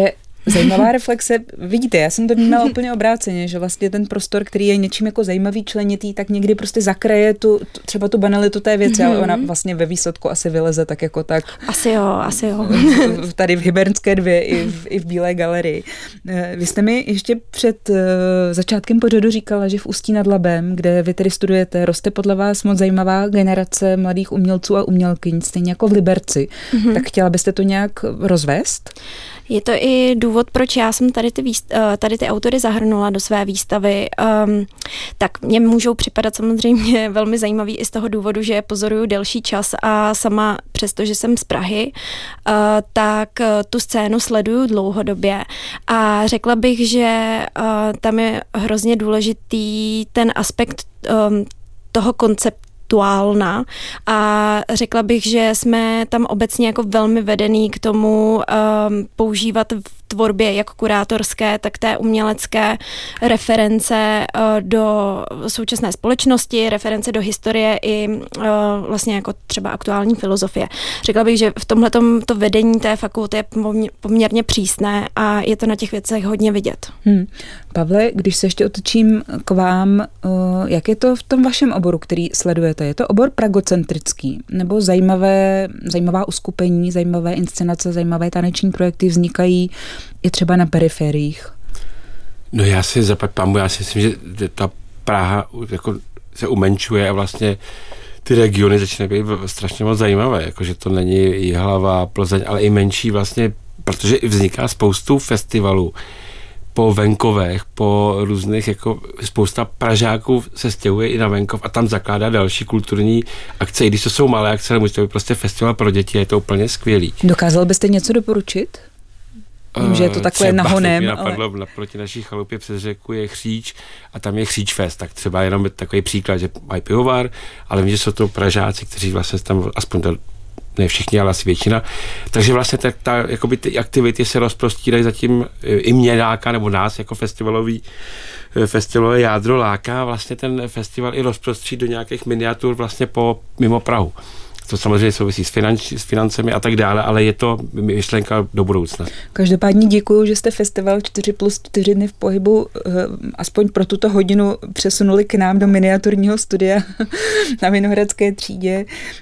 S1: zajímavá reflexe. Vidíte, já jsem to vnímala úplně obráceně, že vlastně ten prostor, který je něčím jako zajímavý, členitý, tak někdy prostě zakraje tu, třeba tu banalitu té věci, mm-hmm. ale ona vlastně ve výsledku asi vyleze tak jako tak.
S2: Asi jo, asi jo.
S1: Tady v Hybernské dvě i v, i v Bílé galerii. Vy jste mi ještě před uh, začátkem pořadu říkala, že v Ústí nad Labem, kde vy tedy studujete, roste podle vás moc zajímavá generace mladých umělců a umělkyň, stejně jako v Liberci. Mm-hmm. Tak chtěla byste to nějak rozvést?
S2: Je to i důvod, proč já jsem tady ty, výst- tady ty autory zahrnula do své výstavy. Um, tak mně můžou připadat samozřejmě velmi zajímavý i z toho důvodu, že je pozoruju delší čas a sama, přestože jsem z Prahy, uh, tak uh, tu scénu sleduju dlouhodobě. A řekla bych, že uh, tam je hrozně důležitý ten aspekt um, toho konceptu, aktuálna a řekla bych, že jsme tam obecně jako velmi vedený k tomu um, používat v tvorbě jak kurátorské, tak té umělecké reference uh, do současné společnosti, reference do historie i uh, vlastně jako třeba aktuální filozofie. Řekla bych, že v tomhletom to vedení té fakulty je poměrně přísné a je to na těch věcech hodně vidět. Hmm.
S1: Pavle, když se ještě otočím k vám, uh, jak je to v tom vašem oboru, který sledujete? Je to obor pragocentrický nebo zajímavé, zajímavá uskupení, zajímavé inscenace, zajímavé taneční projekty vznikají i třeba na periferiích?
S3: No já si zapad pambu, já si myslím, že ta Praha jako se umenšuje a vlastně ty regiony začínají být strašně moc zajímavé, jakože to není Jihlava, Plzeň, ale i menší vlastně, protože vzniká spoustu festivalů po venkovech, po různých, jako spousta Pražáků se stěhuje i na venkov a tam zakládá další kulturní akce, i když to jsou malé akce, ale může to být prostě festival pro děti, je to úplně skvělý.
S1: Dokázal byste něco doporučit? Vím, že je to takové
S3: třeba
S1: nahonem.
S3: Třeba napadlo, ale... naproti naší chalupě přes řeku je Chříč a tam je Chříč Fest, tak třeba jenom takový příklad, že mají pivovar, ale vím, že jsou to Pražáci, kteří vlastně tam aspoň to, ne všichni, ale asi většina. Takže vlastně ta, ta, jakoby ty aktivity se rozprostírají zatím i mě láká, nebo nás jako festivalový festivalové jádro láká vlastně ten festival i rozprostřít do nějakých miniatur vlastně po mimo Prahu. To samozřejmě souvisí s, finanč, s financemi a tak dále, ale je to myšlenka do budoucna.
S1: Každopádně děkuju, že jste festival čtyři plus čtyři dny v pohybu aspoň pro tuto hodinu přesunuli k nám do miniaturního studia na Vinohradské třídě.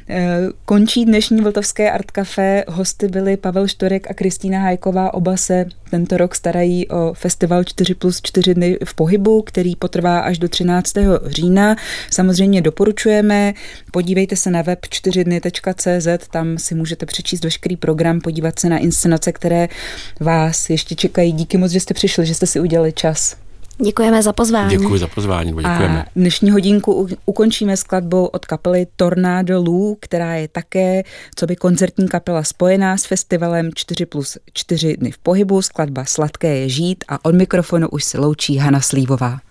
S1: Končí dnešní Vltavské Art Café. Hosty byli Pavel Štorek a Kristýna Hájková. Oba se tento rok starají o festival čtyři plus čtyři dny v pohybu, který potrvá až do třináctého října. Samozřejmě doporučujeme. Podívejte se na web čtyři dny tečka cé zet, tam si můžete přečíst veškerý program, podívat se na inscenace, které vás ještě čekají. Díky moc, že jste přišli, že jste si udělali čas.
S2: Děkujeme za pozvání.
S3: Děkuji za pozvání. Děkujeme.
S1: A dnešní hodinku ukončíme skladbou od kapely Tornado Lou, která je také coby koncertní kapela spojená s festivalem čtyři plus čtyři dny v pohybu. Skladba Sladké je žít a od mikrofonu už se loučí Hana Slívová.